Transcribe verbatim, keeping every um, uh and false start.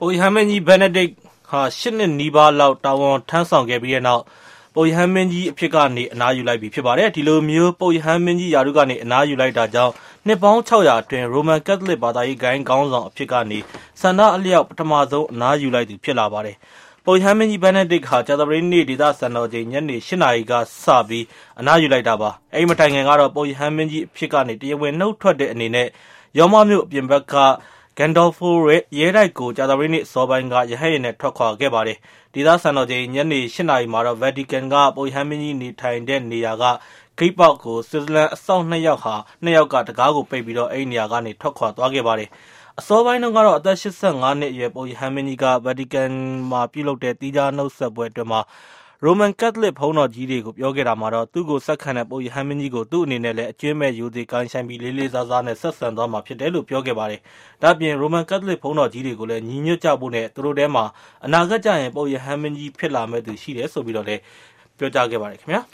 ပုပ်ရဟန်းမင်းကြီး Benedict ဟာရှစ်နှစ်နီးပါးလောက်တာဝန်ထမ်းဆောင်ခဲ့ပြီးတဲ့နောက်ပုပ်ရဟန်းမင်းကြီးအဖြစ်ကနေအနားယူလိုက်ပြီဖြစ်ပါတယ်။ဒီလိုမျိုးပုပ်ရဟန်းမင်းကြီးယာရုကနေအနားယူလိုက်တာကြောင့်နှစ်ပေါင်းခြောက်ရာအတွင်း Roman Catholic ဘာသာရေးဂိုင်းခေါင်းဆောင်အဖြစ်ကနေဆန္ဒအလျောက်ပထမဆုံးအနားယူလိုက်သူဖြစ်လာပါတယ်။ပုပ်ရဟန်းမင်းကြီး Benedict ဟာကြာသပတေးနေ့ဒေသစံတော်ချိန်ညနေရှစ်နာရီကစပြီးအနားယူလိုက်တာပါ။အဲဒီမတိုင်ခင်ကတော့ပုပ်ရဟန်းမင်းကြီးအဖြစ်ကနေတရားဝင်နှုတ်ထွက်တဲ့အနေနဲ့ရောမမြို့အပြင်ဘက်ကGandolfo ရဲတိုက်ကိုကြာသပတေးနေ့စောပိုင်းကရဟတ်ယာဉ်နဲ့ထွက်ခွာခဲ့ပါတယ်။ဒေသစံတော်ချိန်ညနေရှစ်နာရီမှာတော့ Vatican ကပုပ်ရဟန်းမင်းကြီးနေထိုင်တဲ့နေရာကဂိတ်ပေါက်ကိုဆွစ်ဇာလန်အစောင့်နှစ်ယောက်ဟာနှစ်ယောက်ကတကားကိုပိတ်ပြီးတော့အဲဒီနေရာကနေထွက်ခွာသွားခဲ့ပါတယ်။အစောပိုင်းတုန်းကတော့အသက်ရှစ်ဆယ့်ငါးနှစ်အရွယ်ပုပ်ရဟန်းမင်းကြီးက Vatican မှာပြုလုပ်တဲ့သီးခြားနှုတ်ဆက်ပွဲအတွင်းမှာRoman Catholic ဘုန်းတော်ကြီးတွေကိုပြောခဲ့တာမှာတော့သူ့ကိုဆက်ခံတဲ့ပုပ်ရဟန်းမင်းကြီးကိုသူ့အနေနဲ့လည်းအကျွမ်းမဲ့ယူသေးကိုင်းဆိုင်ပြီးလေးလေးစားစားနဲ့ဆက်ဆံသွားမှာဖြစ်တယ်လို့ပြောခဲ့ပါတယ်။ဒါ့အပြင် Roman Catholic ဘုန်းတော်ကြီးတွေကိုလည်းညီညွတ်ကြဖို့နဲ့သူတို့ထဲမှာအနာဂတ်ကျရင်ပုပ်ရဟန်းမင်းကြီးဖြစ်လာမဲ့သူရှိတယ်ဆိုပြီးတော့လည်းပြောကြားခဲ့ပါတယ်ခင်ဗျာ။